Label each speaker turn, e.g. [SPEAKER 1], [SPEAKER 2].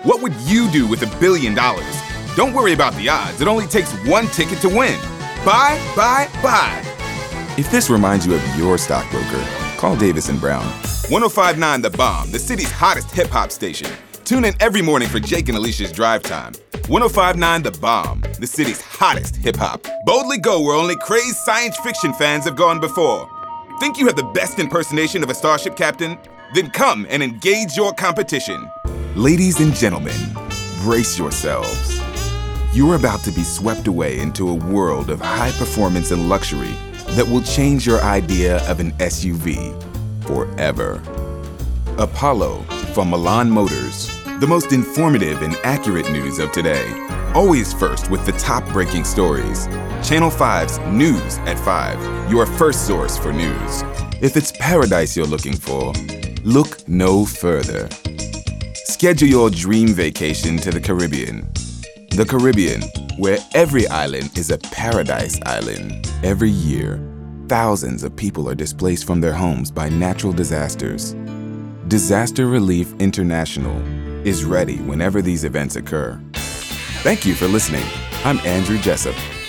[SPEAKER 1] What would you do with $1 billion? Don't worry about the odds. It only takes one ticket to win. Buy, buy, buy. If this reminds you of your stockbroker, call Davis & Brown. 105.9 The Bomb, the city's hottest hip-hop station. Tune in every morning for Jake and Alicia's Drive Time. 105.9 The Bomb, the city's hottest hip-hop. Boldly go where only crazed science fiction fans have gone before. Think you have the best impersonation of a starship captain? Then come and engage your competition. Ladies and gentlemen, brace yourselves. You're about to be swept away into a world of high performance and luxury that will change your idea of an SUV forever. Apollo from Milan Motors. The most informative and accurate news of today. Always first with the top-breaking stories. Channel 5's News at 5, your first source for news. If it's paradise you're looking for, look no further. Schedule your dream vacation to the Caribbean. The Caribbean, where every island is a paradise island. Every year, thousands of people are displaced from their homes by natural disasters. Disaster Relief International is ready whenever these events occur. Thank you for listening. I'm Andrew Jessup.